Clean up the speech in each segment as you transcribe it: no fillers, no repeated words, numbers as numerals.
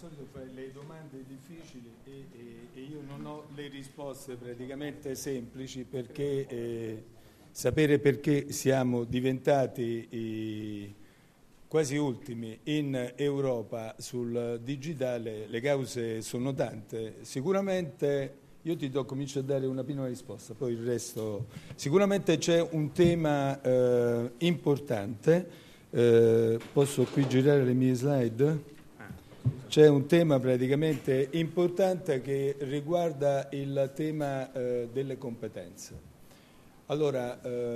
solito fai le domande difficili e io non ho le risposte praticamente semplici perché sapere perché siamo diventati quasi ultimi in Europa sul digitale, le cause sono tante. Sicuramente io comincio a dare una prima risposta, poi il resto. Sicuramente c'è un tema importante, posso qui girare le mie slide? C'è un tema praticamente importante che riguarda il tema delle competenze. Allora,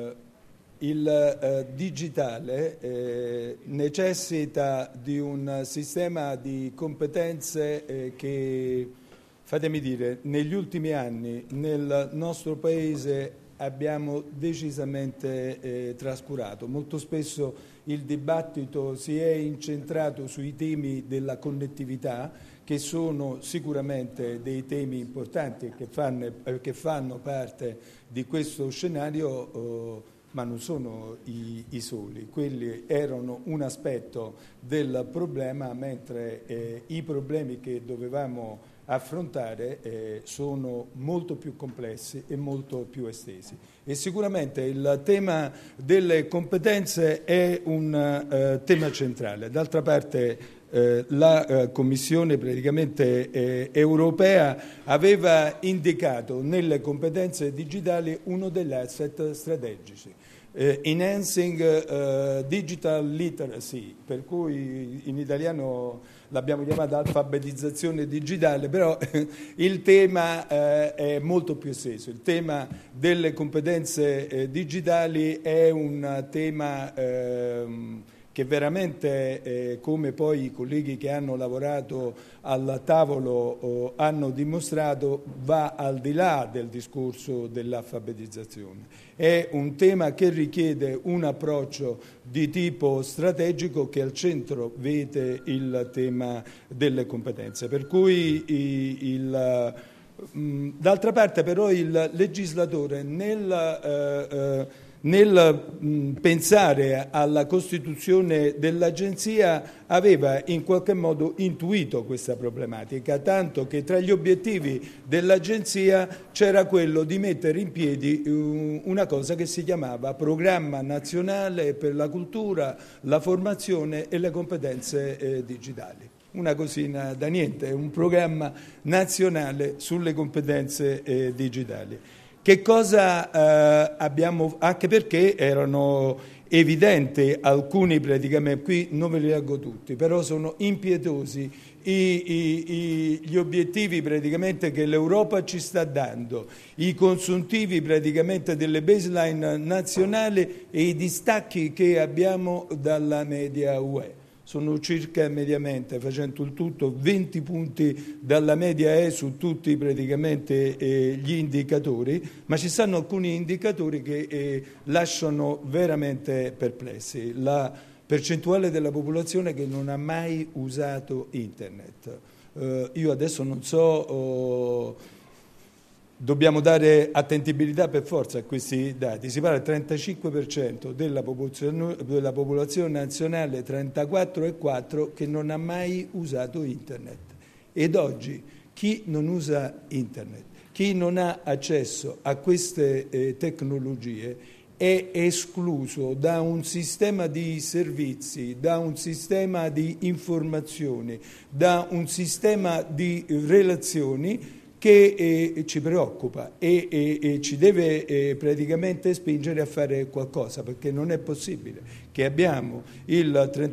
il digitale necessita di un sistema di competenze che, fatemi dire, negli ultimi anni nel nostro Paese abbiamo decisamente trascurato. Molto spesso il dibattito si è incentrato sui temi della connettività, che sono sicuramente dei temi importanti che fanno parte di questo scenario, ma non sono i soli. Quelli erano un aspetto del problema, mentre i problemi che dovevamo affrontare sono molto più complessi e molto più estesi. E sicuramente il tema delle competenze è un tema centrale. D'altra parte la Commissione praticamente europea aveva indicato nelle competenze digitali uno degli asset strategici. Enhancing digital literacy, per cui in italiano l'abbiamo chiamata alfabetizzazione digitale, però il tema è molto più esteso. Il tema delle competenze digitali è un tema che veramente, come poi i colleghi che hanno lavorato al tavolo hanno dimostrato, va al di là del discorso dell'alfabetizzazione. È un tema che richiede un approccio di tipo strategico che al centro vede il tema delle competenze. Per cui d'altra parte però il legislatore nel pensare alla costituzione dell'agenzia aveva in qualche modo intuito questa problematica, tanto che tra gli obiettivi dell'agenzia c'era quello di mettere in piedi una cosa che si chiamava Programma Nazionale per la Cultura, la Formazione e le Competenze Digitali. Una cosina da niente, un programma nazionale sulle competenze digitali. Che cosa abbiamo, anche perché erano evidenti alcuni praticamente, qui non ve li leggo tutti, però sono impietosi gli obiettivi praticamente che l'Europa ci sta dando, i consuntivi praticamente delle baseline nazionali e i distacchi che abbiamo dalla media UE. Sono circa mediamente, facendo il tutto, 20 punti dalla media E su tutti praticamente gli indicatori, ma ci stanno alcuni indicatori che lasciano veramente perplessi. La percentuale della popolazione che non ha mai usato Internet. Io adesso non so... Dobbiamo dare attendibilità per forza a questi dati. Si parla del 35% della popolazione nazionale, 34,4% che non ha mai usato Internet. Ed oggi chi non usa Internet, chi non ha accesso a queste tecnologie è escluso da un sistema di servizi, da un sistema di informazioni, da un sistema di relazioni che ci preoccupa e ci deve praticamente spingere a fare qualcosa, perché non è possibile che abbiamo il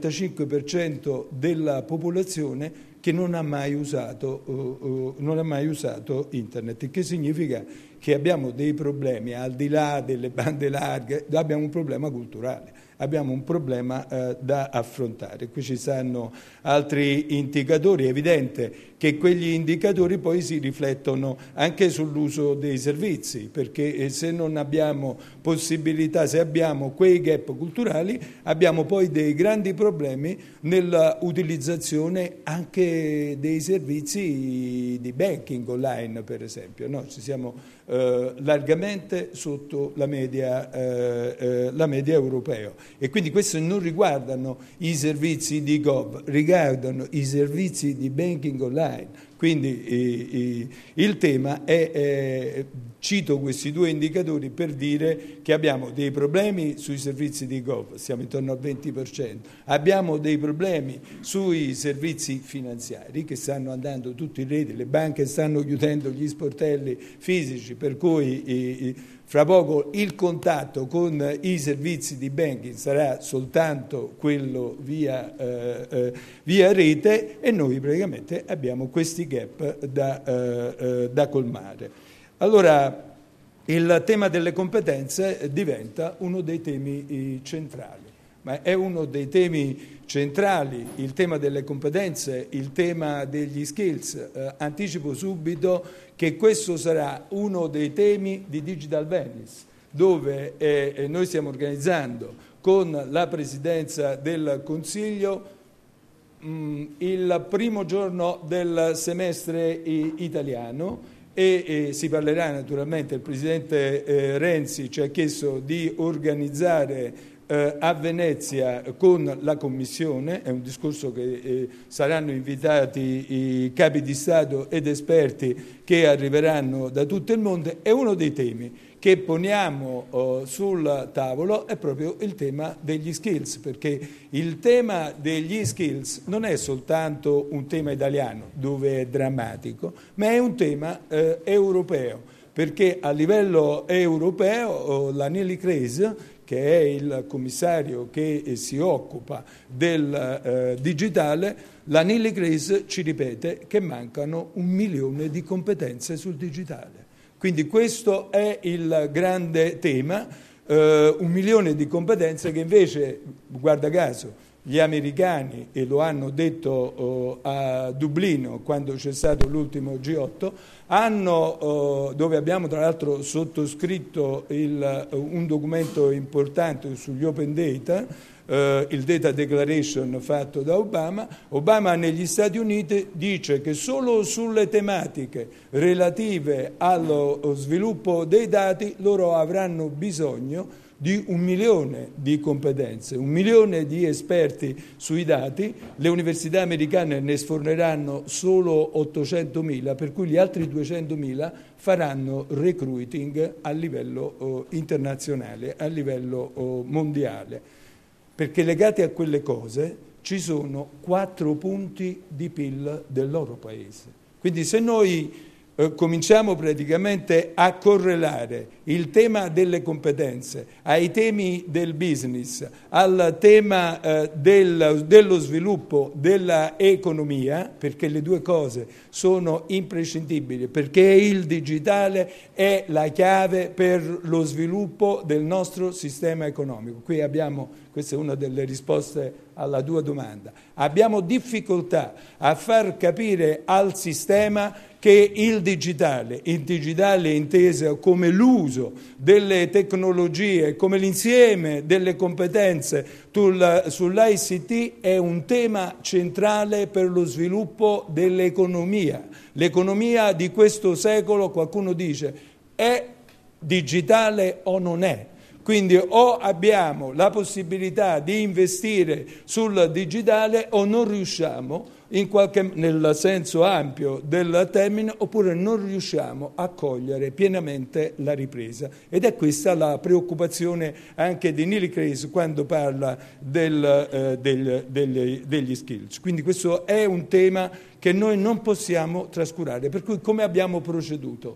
35% della popolazione che non ha mai usato Internet, che significa che abbiamo dei problemi al di là delle bande larghe, abbiamo un problema culturale. Abbiamo un problema da affrontare. Qui ci stanno altri indicatori. È evidente che quegli indicatori poi si riflettono anche sull'uso dei servizi, perché se non abbiamo possibilità, se abbiamo quei gap culturali, abbiamo poi dei grandi problemi nella utilizzazione anche dei servizi di banking online, per esempio. No? Ci siamo largamente sotto la media europea, e quindi questi non riguardano i servizi di Gov, riguardano i servizi di banking online. Quindi il tema è, cito questi due indicatori per dire che abbiamo dei problemi sui servizi di Gov, siamo intorno al 20%, abbiamo dei problemi sui servizi finanziari che stanno andando tutti in rete, le banche stanno chiudendo gli sportelli fisici, per cui fra poco il contatto con i servizi di banking sarà soltanto quello via rete, e noi praticamente abbiamo questi gap da colmare. Allora, il tema delle competenze diventa uno dei temi centrali, ma è uno dei temi centrali il tema delle competenze, il tema degli skills. Anticipo subito che questo sarà uno dei temi di Digital Venice, dove noi stiamo organizzando con la Presidenza del Consiglio il primo giorno del semestre italiano, e si parlerà naturalmente, il Presidente Renzi ci ha chiesto di organizzare a Venezia con la Commissione, è un discorso che saranno invitati i capi di Stato ed esperti che arriveranno da tutto il mondo, e uno dei temi che poniamo sul tavolo è proprio il tema degli skills, perché il tema degli skills non è soltanto un tema italiano, dove è drammatico, ma è un tema europeo, perché a livello europeo la Neelie Kroes, che è il commissario che si occupa del digitale, la Neelie Kroes ci ripete che mancano 1 milione di competenze sul digitale. Quindi questo è il grande tema, 1 milione di competenze che invece, guarda caso, gli americani, e lo hanno detto a Dublino quando c'è stato l'ultimo G8, dove abbiamo tra l'altro sottoscritto un documento importante sugli open data, il Data Declaration fatto da Obama. Obama negli Stati Uniti dice che solo sulle tematiche relative allo sviluppo dei dati loro avranno bisogno di 1 milione di competenze, 1 milione di esperti sui dati. Le università americane ne sforneranno solo 800.000, per cui gli altri 200.000 faranno recruiting a livello internazionale, a livello mondiale, perché legati a quelle cose ci sono 4 punti di PIL del loro paese. Quindi se noi cominciamo praticamente a correlare il tema delle competenze ai temi del business, al tema dello sviluppo dell'economia, perché le due cose sono imprescindibili, perché il digitale è la chiave per lo sviluppo del nostro sistema economico. Qui questa è una delle risposte alla tua domanda. Abbiamo difficoltà a far capire al sistema che il digitale inteso come l'uso delle tecnologie, come l'insieme delle competenze sull'ICT, è un tema centrale per lo sviluppo dell'economia. L'economia di questo secolo, qualcuno dice, è digitale o non è? Quindi o abbiamo la possibilità di investire sul digitale o non riusciamo, nel senso ampio del termine, oppure non riusciamo a cogliere pienamente la ripresa. Ed è questa la preoccupazione anche di Neelie Kroes quando parla degli skills. Quindi questo è un tema che noi non possiamo trascurare. Per cui come abbiamo proceduto?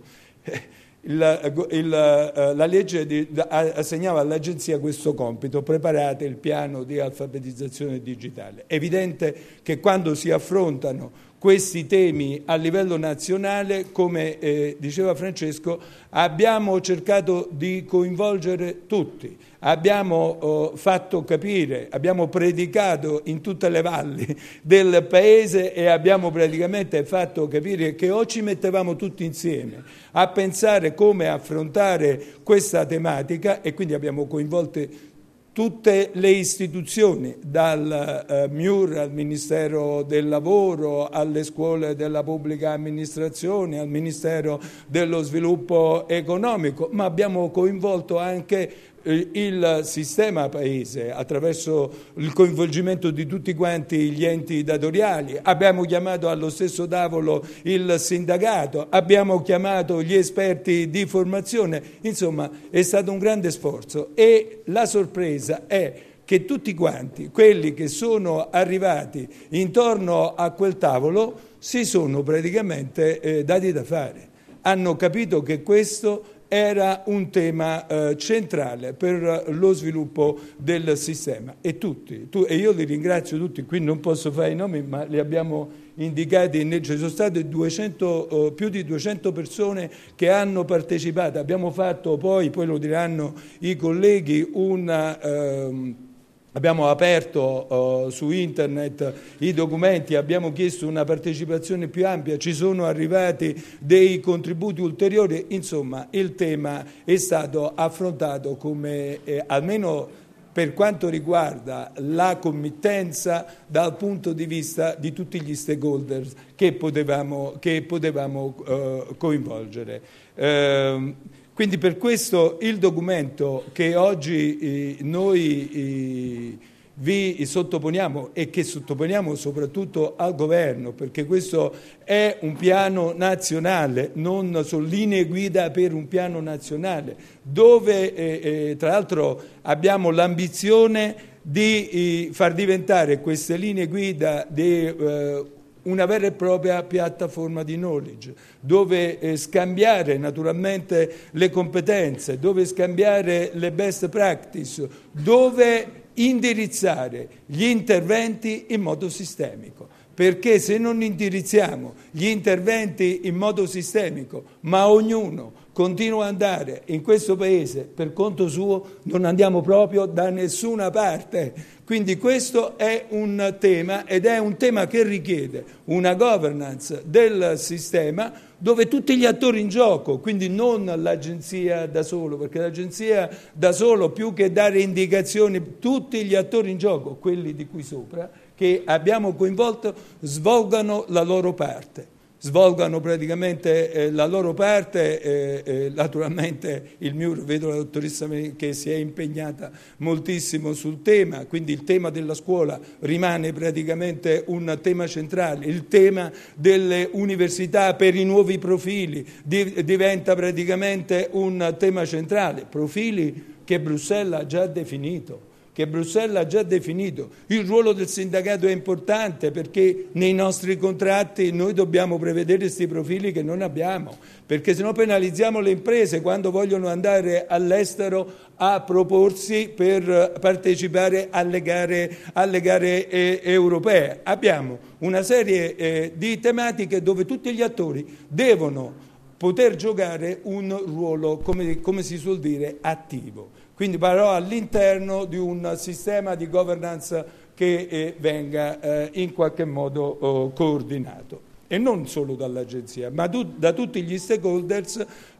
La legge assegnava all'Agenzia questo compito: preparate il piano di alfabetizzazione digitale. È evidente che quando si affrontano questi temi a livello nazionale, come diceva Francesco, abbiamo cercato di coinvolgere tutti. Abbiamo fatto capire, abbiamo predicato in tutte le valli del paese e abbiamo praticamente fatto capire che o ci mettevamo tutti insieme a pensare come affrontare questa tematica, e quindi abbiamo coinvolto tutte le istituzioni, dal MIUR al Ministero del Lavoro, alle scuole della pubblica amministrazione, al Ministero dello Sviluppo Economico, ma abbiamo coinvolto anche il sistema paese attraverso il coinvolgimento di tutti quanti gli enti datoriali, abbiamo chiamato allo stesso tavolo il sindacato, abbiamo chiamato gli esperti di formazione, insomma è stato un grande sforzo e la sorpresa è che tutti quanti quelli che sono arrivati intorno a quel tavolo si sono praticamente dati da fare, hanno capito che questo era un tema centrale per lo sviluppo del sistema e e io li ringrazio tutti, qui non posso fare i nomi ma li abbiamo indicati, ci sono state più di 200 persone che hanno partecipato, abbiamo fatto poi lo diranno i colleghi, abbiamo aperto su internet i documenti, abbiamo chiesto una partecipazione più ampia, ci sono arrivati dei contributi ulteriori, insomma il tema è stato affrontato come, almeno per quanto riguarda la committenza, dal punto di vista di tutti gli stakeholder che potevamo coinvolgere. Quindi per questo il documento che oggi noi vi sottoponiamo e che sottoponiamo soprattutto al governo, perché questo è un piano nazionale, non sono linee guida per un piano nazionale, dove tra l'altro abbiamo l'ambizione di far diventare queste linee guida una vera e propria piattaforma di knowledge, dove scambiare naturalmente le competenze, dove scambiare le best practice, dove indirizzare gli interventi in modo sistemico. Perché se non indirizziamo gli interventi in modo sistemico, ma ognuno continua ad andare in questo Paese per conto suo, non andiamo proprio da nessuna parte. Quindi questo è un tema ed è un tema che richiede una governance del sistema dove tutti gli attori in gioco, quindi non l'agenzia da solo, perché l'agenzia da solo più che dare indicazioni, tutti gli attori in gioco, quelli di qui sopra, che abbiamo coinvolto, svolgano la loro parte. Svolgano praticamente la loro parte, naturalmente il MIUR, vedo la dottoressa che si è impegnata moltissimo sul tema, quindi il tema della scuola rimane praticamente un tema centrale, il tema delle università per i nuovi profili diventa praticamente un tema centrale, profili che Bruxelles ha già definito. Il ruolo del sindacato è importante perché nei nostri contratti noi dobbiamo prevedere questi profili che non abbiamo, perché sennò penalizziamo le imprese quando vogliono andare all'estero a proporsi per partecipare alle gare europee. Abbiamo una serie di tematiche dove tutti gli attori devono poter giocare un ruolo, come si suol dire, attivo. Quindi però all'interno di un sistema di governance che venga in qualche modo coordinato. E non solo dall'agenzia, ma da tutti gli stakeholders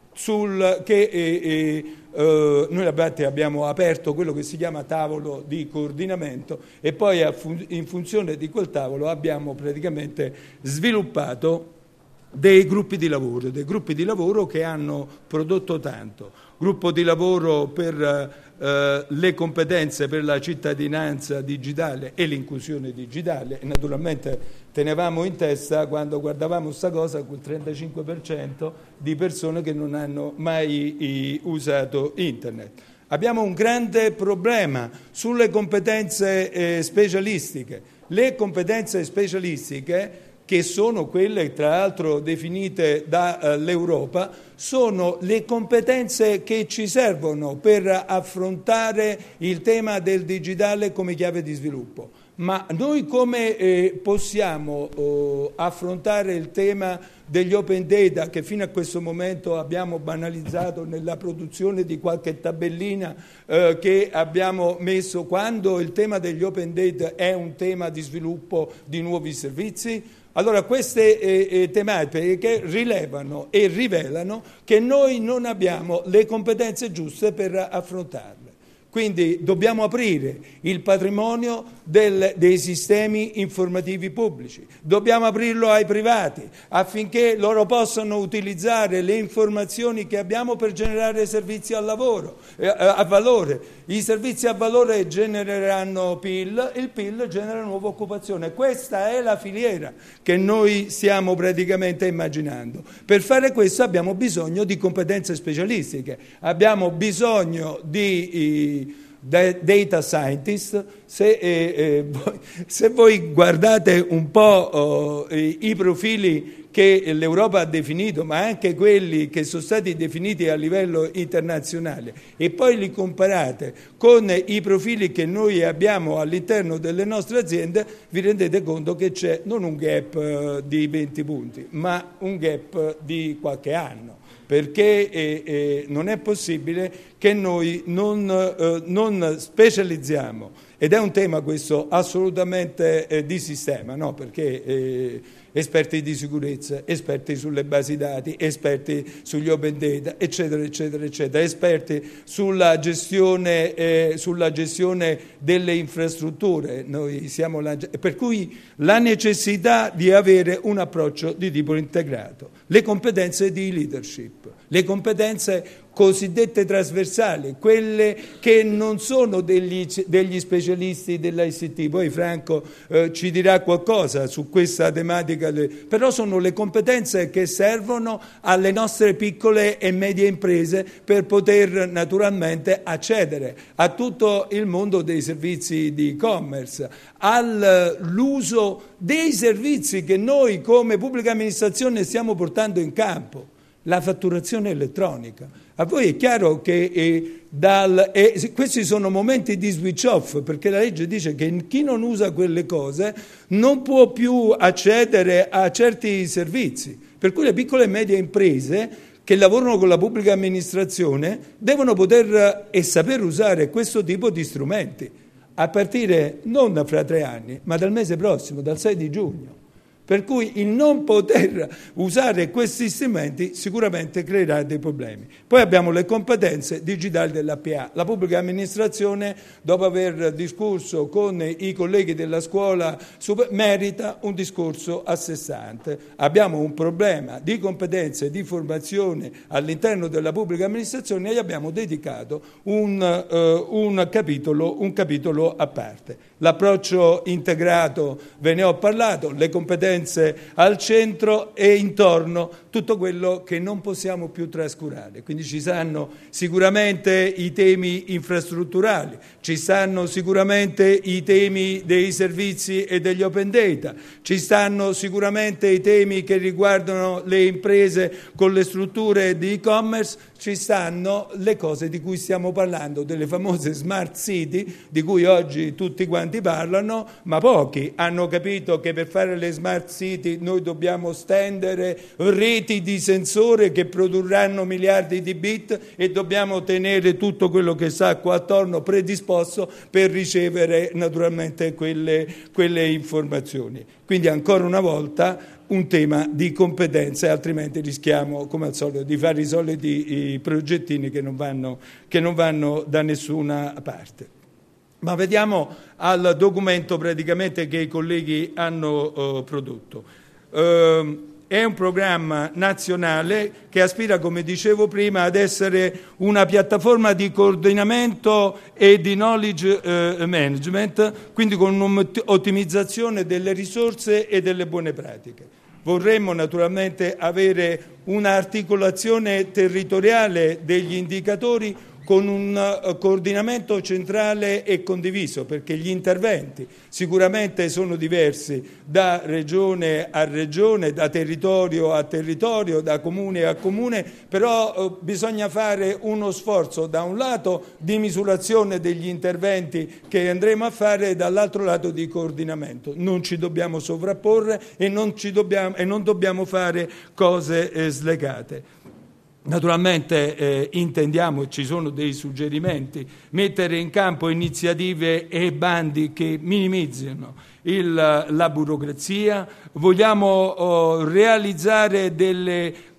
noi abbiamo aperto quello che si chiama tavolo di coordinamento e poi in funzione di quel tavolo abbiamo praticamente sviluppato dei gruppi di lavoro che hanno prodotto tanto. Gruppo di lavoro per le competenze per la cittadinanza digitale e l'inclusione digitale. E naturalmente tenevamo in testa, quando guardavamo sta cosa, quel 35% di persone che non hanno mai usato internet. Abbiamo un grande problema sulle competenze specialistiche. Le competenze specialistiche, che sono quelle tra l'altro definite dall'Europa, sono le competenze che ci servono per affrontare il tema del digitale come chiave di sviluppo. Ma noi come possiamo affrontare il tema degli open data che fino a questo momento abbiamo banalizzato nella produzione di qualche tabellina che abbiamo messo, quando il tema degli open data è un tema di sviluppo di nuovi servizi? Allora queste tematiche rilevano e rivelano che noi non abbiamo le competenze giuste per affrontarle. Quindi dobbiamo aprire il patrimonio dei sistemi informativi pubblici, dobbiamo aprirlo ai privati affinché loro possano utilizzare le informazioni che abbiamo per generare servizi a valore. I servizi a valore genereranno PIL, il PIL genera nuova occupazione. Questa è la filiera che noi stiamo praticamente immaginando. Per fare questo abbiamo bisogno di competenze specialistiche, abbiamo bisogno di data scientist. Se voi guardate un po' i profili che l'Europa ha definito, ma anche quelli che sono stati definiti a livello internazionale, e poi li comparate con i profili che noi abbiamo all'interno delle nostre aziende, vi rendete conto che c'è non un gap di 20 punti, ma un gap di qualche anno. Perché non è possibile che noi non specializziamo, ed è un tema questo assolutamente di sistema, no? Perché esperti di sicurezza, esperti sulle basi dati, esperti sugli open data, eccetera, eccetera, eccetera, esperti sulla gestione delle infrastrutture. Per cui la necessità di avere un approccio di tipo integrato, le competenze di leadership, le competenze cosiddette trasversali, quelle che non sono degli specialisti dell'ICT. Poi Franco ci dirà qualcosa su questa tematica, però sono le competenze che servono alle nostre piccole e medie imprese per poter naturalmente accedere a tutto il mondo dei servizi di e-commerce, all'uso dei servizi che noi come pubblica amministrazione stiamo portando in campo, la fatturazione elettronica. A voi è chiaro che questi sono momenti di switch off, perché la legge dice che chi non usa quelle cose non può più accedere a certi servizi, per cui le piccole e medie imprese che lavorano con la pubblica amministrazione devono poter e saper usare questo tipo di strumenti, a partire non da fra 3 anni, ma dal mese prossimo, dal 6 di giugno. Per cui il non poter usare questi strumenti sicuramente creerà dei problemi. Poi abbiamo le competenze digitali dell'APA. La pubblica amministrazione, dopo aver discusso con i colleghi della scuola, merita un discorso a sé stante. Abbiamo un problema di competenze e di formazione all'interno della pubblica amministrazione e gli abbiamo dedicato un capitolo a parte. L'approccio integrato, ve ne ho parlato, le competenze al centro e intorno tutto quello che non possiamo più trascurare. Quindi ci saranno sicuramente i temi infrastrutturali, ci stanno sicuramente i temi dei servizi e degli open data, ci stanno sicuramente i temi che riguardano le imprese con le strutture di e-commerce, ci stanno le cose di cui stiamo parlando, delle famose smart city, di cui oggi tutti quanti parlano, ma pochi hanno capito che per fare le smart city noi dobbiamo stendere reti di sensore che produrranno miliardi di bit e dobbiamo tenere tutto quello che sta qua attorno predisposto per ricevere naturalmente quelle informazioni. Quindi ancora una volta un tema di competenze, altrimenti rischiamo, come al solito, di fare i soliti progettini che non vanno da nessuna parte. Ma vediamo al documento praticamente che i colleghi hanno prodotto. È un programma nazionale che aspira, come dicevo prima, ad essere una piattaforma di coordinamento e di knowledge management, quindi con un'ottimizzazione delle risorse e delle buone pratiche. Vorremmo naturalmente avere un'articolazione territoriale degli indicatori con un coordinamento centrale e condiviso, perché gli interventi sicuramente sono diversi da regione a regione, da territorio a territorio, da comune a comune, però bisogna fare uno sforzo da un lato di misurazione degli interventi che andremo a fare e dall'altro lato di coordinamento. Non ci dobbiamo sovrapporre e non dobbiamo fare cose slegate. Naturalmente intendiamo, e ci sono dei suggerimenti, mettere in campo iniziative e bandi che minimizzino la burocrazia, vogliamo realizzare delle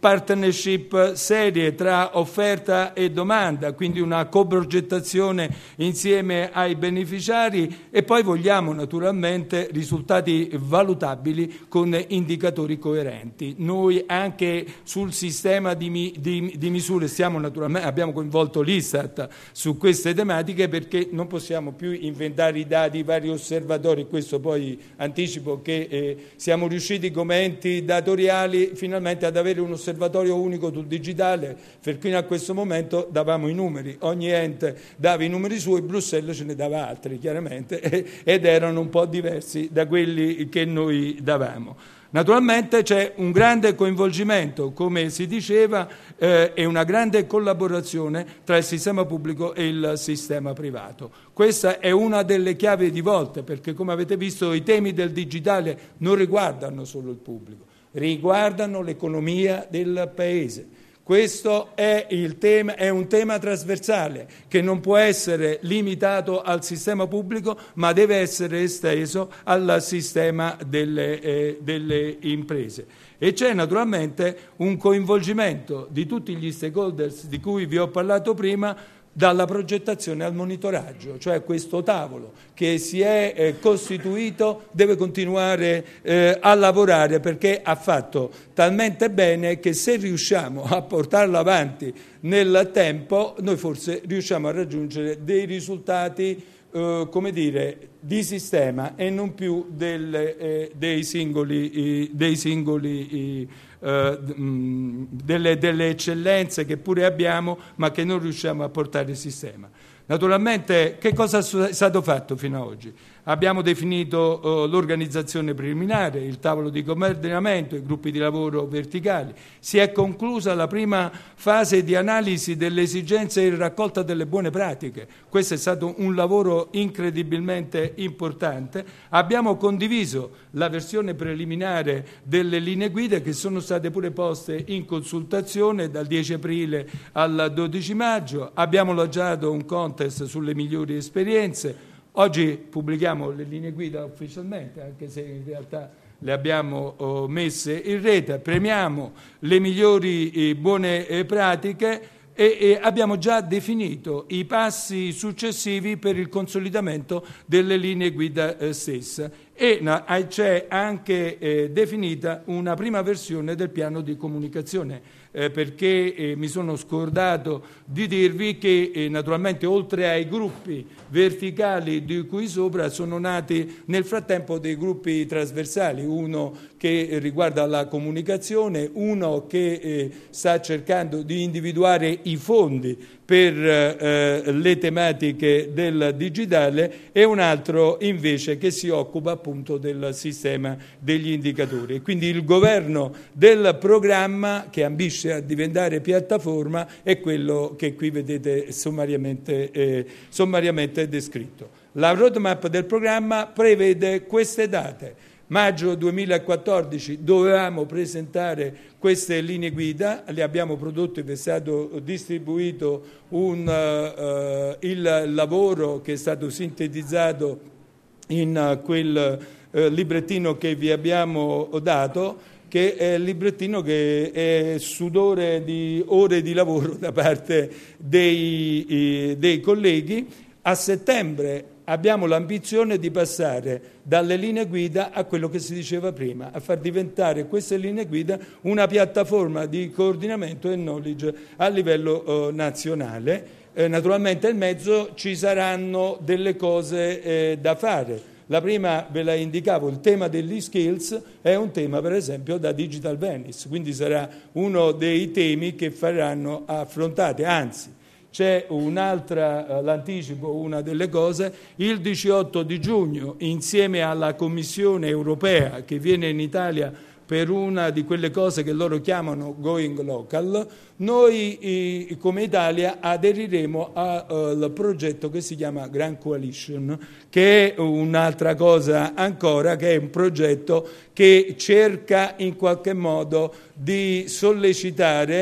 partnership serie tra offerta e domanda, quindi una coprogettazione insieme ai beneficiari, e poi vogliamo naturalmente risultati valutabili con indicatori coerenti. Noi anche sul sistema di misure abbiamo coinvolto l'Istat su queste tematiche, perché non possiamo più inventare i dati, i vari osservatori. Questo poi anticipo che siamo riusciti come enti datoriali finalmente ad avere un osservatorio unico sul digitale, per cui a questo momento davamo i numeri, ogni ente dava i numeri suoi, Bruxelles ce ne dava altri chiaramente ed erano un po' diversi da quelli che noi davamo. Naturalmente c'è un grande coinvolgimento, come si diceva, e una grande collaborazione tra il sistema pubblico e il sistema privato. Questa è una delle chiavi di volta, perché come avete visto i temi del digitale non riguardano solo il pubblico, riguardano l'economia del Paese. Questo è un tema trasversale che non può essere limitato al sistema pubblico, ma deve essere esteso al sistema delle imprese. E c'è naturalmente un coinvolgimento di tutti gli stakeholders di cui vi ho parlato prima, dalla progettazione al monitoraggio, cioè questo tavolo che si è costituito deve continuare a lavorare, perché ha fatto talmente bene che se riusciamo a portarlo avanti nel tempo noi forse riusciamo a raggiungere dei risultati di sistema e non più delle eccellenze che pure abbiamo, ma che non riusciamo a portare il sistema. Naturalmente, che cosa è stato fatto fino ad oggi? Abbiamo definito l'organizzazione preliminare, il tavolo di coordinamento, i gruppi di lavoro verticali. Si è conclusa la prima fase di analisi delle esigenze e raccolta delle buone pratiche. Questo è stato un lavoro incredibilmente importante. Abbiamo condiviso la versione preliminare delle linee guida, che sono state pure poste in consultazione dal 10 aprile al 12 maggio. Abbiamo lanciato un contest sulle migliori esperienze. Oggi pubblichiamo le linee guida ufficialmente, anche se in realtà le abbiamo messe in rete, premiamo le migliori buone pratiche e abbiamo già definito i passi successivi per il consolidamento delle linee guida stesse. E c'è anche definita una prima versione del piano di comunicazione, perché mi sono scordato di dirvi che naturalmente oltre ai gruppi verticali di cui sopra sono nati nel frattempo dei gruppi trasversali, uno che riguarda la comunicazione, uno che sta cercando di individuare i fondi per le tematiche del digitale e un altro invece che si occupa appunto del sistema degli indicatori. Quindi il governo del programma, che ambisce a diventare piattaforma, è quello che qui vedete sommariamente descritto. La roadmap del programma prevede queste date. Maggio 2014 dovevamo presentare queste linee guida, le abbiamo prodotte, vi è stato distribuito il lavoro che è stato sintetizzato in quel librettino che vi abbiamo dato, che è il librettino che è sudore di ore di lavoro da parte dei colleghi. A settembre abbiamo l'ambizione di passare dalle linee guida a quello che si diceva prima, a far diventare queste linee guida una piattaforma di coordinamento e knowledge a livello nazionale. Naturalmente nel mezzo ci saranno delle cose da fare. La prima ve la indicavo, il tema degli skills è un tema per esempio da Digital Venice, quindi sarà uno dei temi che faranno affrontare, anzi c'è un'altra, l'anticipo, una delle cose, il 18 di giugno insieme alla Commissione europea che viene in Italia per una di quelle cose che loro chiamano going local, noi come Italia aderiremo al progetto che si chiama Grand Coalition, che è un'altra cosa ancora, che è un progetto che cerca in qualche modo di sollecitare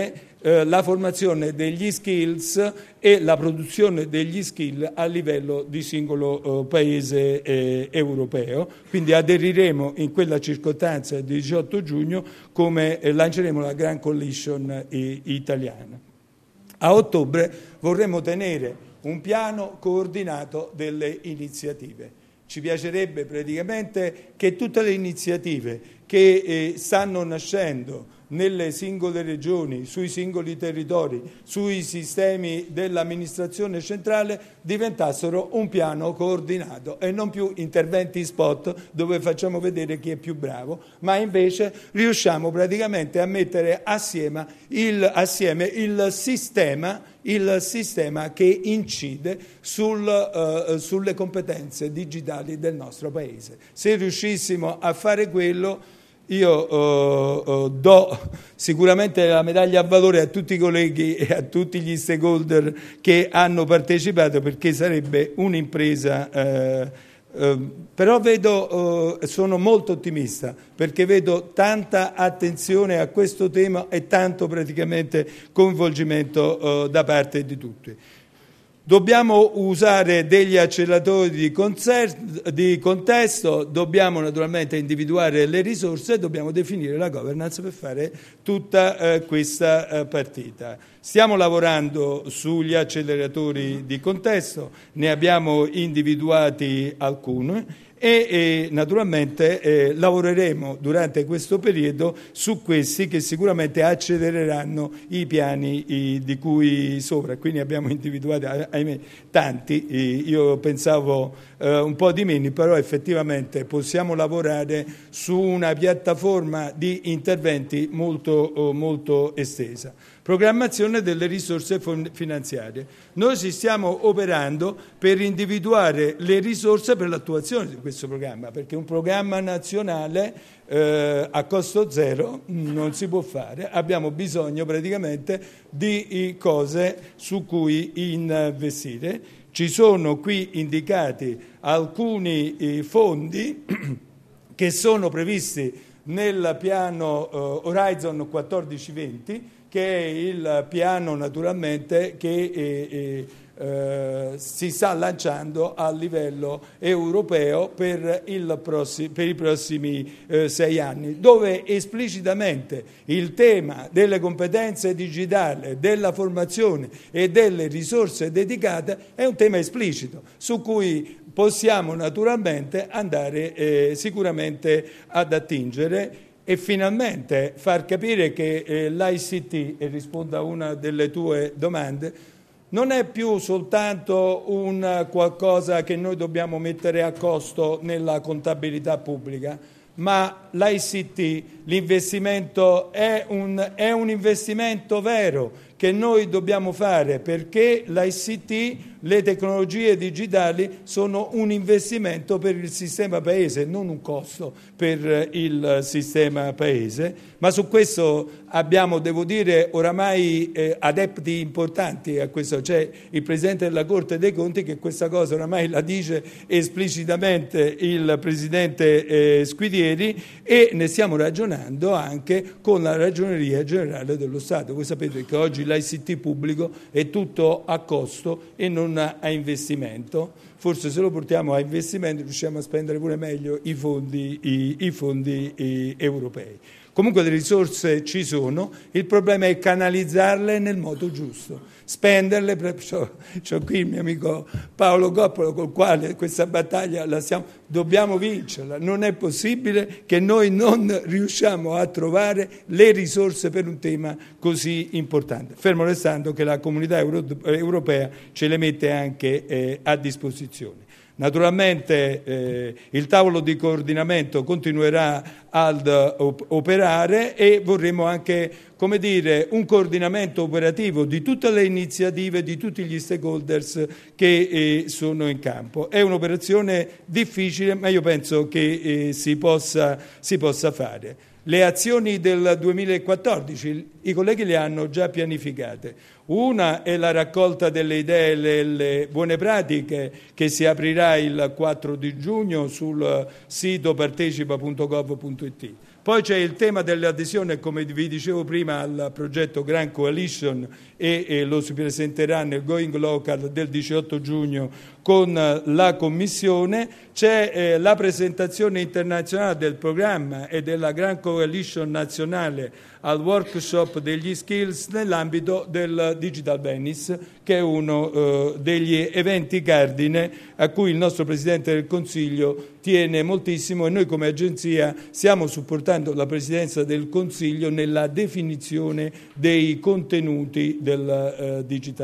la formazione degli skills e la produzione degli skill a livello di singolo paese europeo. Quindi aderiremo in quella circostanza il 18 giugno come lanceremo la Grand Coalition italiana. A ottobre vorremmo tenere un piano coordinato delle iniziative. Ci piacerebbe praticamente che tutte le iniziative che stanno nascendo nelle singole regioni, sui singoli territori, sui sistemi dell'amministrazione centrale diventassero un piano coordinato e non più interventi spot dove facciamo vedere chi è più bravo, ma invece riusciamo praticamente a mettere assieme il sistema che incide sulle competenze digitali del nostro Paese. Se riuscissimo a fare quello, io do sicuramente la medaglia a valore a tutti i colleghi e a tutti gli stakeholder che hanno partecipato, perché sarebbe un'impresa. Però sono molto ottimista perché vedo tanta attenzione a questo tema e tanto praticamente coinvolgimento da parte di tutti. Dobbiamo usare degli acceleratori di contesto, dobbiamo naturalmente individuare le risorse e dobbiamo definire la governance per fare tutta questa partita. Stiamo lavorando sugli acceleratori di contesto, ne abbiamo individuati alcuni e naturalmente lavoreremo durante questo periodo su questi che sicuramente accelereranno i piani di cui sopra. Quindi abbiamo individuati, ahimè, tanti, io pensavo un po' di meno, però effettivamente possiamo lavorare su una piattaforma di interventi molto estesa. Programmazione delle risorse finanziarie. Noi ci stiamo operando per individuare le risorse per l'attuazione di questo programma, perché un programma nazionale a costo zero non si può fare, abbiamo bisogno praticamente di cose su cui investire. Ci sono qui indicati alcuni fondi che sono previsti nel piano Horizon 1420, che è il piano naturalmente che si sta lanciando a livello europeo per i prossimi 6 anni, dove esplicitamente il tema delle competenze digitali, della formazione e delle risorse dedicate è un tema esplicito su cui possiamo naturalmente andare sicuramente ad attingere e finalmente far capire che l'ICT, e rispondo a una delle tue domande, non è più soltanto un qualcosa che noi dobbiamo mettere a costo nella contabilità pubblica, ma l'ICT, l'investimento è un investimento vero che noi dobbiamo fare, perché l'ICT, le tecnologie digitali, sono un investimento per il sistema paese, non un costo per il sistema paese. Ma su questo abbiamo, devo dire, oramai adepti importanti a questo. C'è il Presidente della Corte dei Conti che questa cosa oramai la dice esplicitamente il Presidente Squidieri, e ne stiamo ragionando anche con la Ragioneria Generale dello Stato. Voi sapete che oggi l'ICT pubblico è tutto a costo e non a investimento. Forse se lo portiamo a investimento riusciamo a spendere pure meglio i fondi europei. Comunque le risorse ci sono, il problema è canalizzarle nel modo giusto, spenderle. C'ho qui il mio amico Paolo Coppolo col quale questa battaglia dobbiamo vincerla. Non è possibile che noi non riusciamo a trovare le risorse per un tema così importante, fermo restando che la Comunità Europea ce le mette anche a disposizione. Naturalmente il tavolo di coordinamento continuerà ad operare e vorremmo anche, come dire, un coordinamento operativo di tutte le iniziative, di tutti gli stakeholders che sono in campo. È un'operazione difficile, ma io penso che si possa fare. Le azioni del 2014 i colleghi le hanno già pianificate. Una è la raccolta delle idee e delle buone pratiche che si aprirà il 4 di giugno sul sito partecipa.gov.it. Poi c'è il tema dell'adesione, come vi dicevo prima, al progetto Grand Coalition e lo si presenterà nel Going Local del 18 giugno con la Commissione. C'è la presentazione internazionale del programma e della Grand Coalition nazionale al workshop degli skills nell'ambito del Digital Venice, che è uno degli eventi cardine a cui il nostro Presidente del Consiglio tiene moltissimo, e noi come agenzia stiamo supportando la Presidenza del Consiglio nella definizione dei contenuti del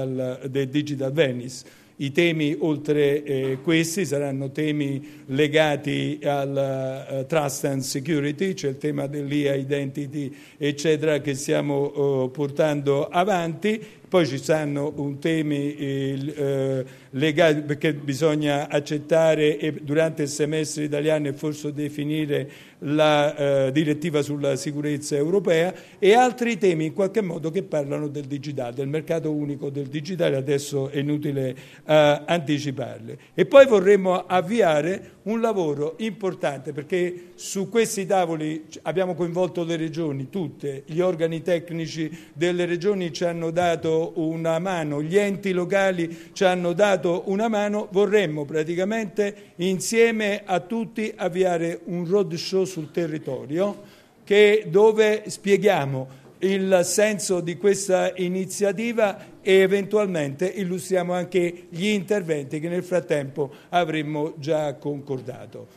Digital Venice. I temi, oltre questi, saranno temi legati al trust and security, cioè il tema dell'e-identity, eccetera, che stiamo portando avanti. Poi ci saranno temi legati, perché bisogna accettare durante il semestre italiano e forse definire la direttiva sulla sicurezza europea, e altri temi in qualche modo che parlano del digitale, del mercato unico del digitale. Adesso è inutile anticiparle. E poi vorremmo avviare un lavoro importante, perché su questi tavoli abbiamo coinvolto le regioni, tutte, gli organi tecnici delle regioni ci hanno dato una mano, gli enti locali ci hanno dato una mano. Vorremmo praticamente insieme a tutti avviare un road show sul territorio dove spieghiamo il senso di questa iniziativa e eventualmente illustriamo anche gli interventi che nel frattempo avremmo già concordato.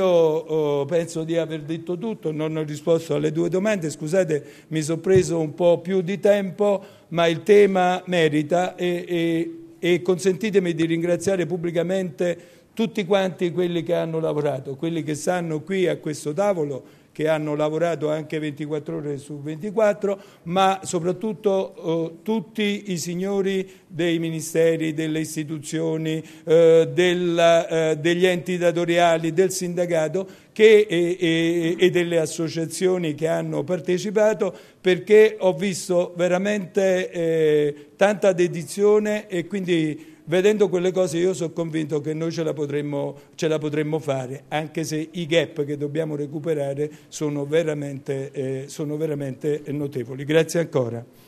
Io penso di aver detto tutto, non ho risposto alle 2 domande, scusate, mi sono preso un po' più di tempo, ma il tema merita e consentitemi di ringraziare pubblicamente tutti quanti quelli che hanno lavorato, quelli che stanno qui a questo tavolo, che hanno lavorato anche 24 ore su 24, ma soprattutto tutti i signori dei ministeri, delle istituzioni, degli enti datoriali, del sindacato e delle associazioni che hanno partecipato, perché ho visto veramente tanta dedizione, e quindi vedendo quelle cose io sono convinto che noi ce la potremmo fare, anche se i gap che dobbiamo recuperare sono veramente notevoli. Grazie ancora.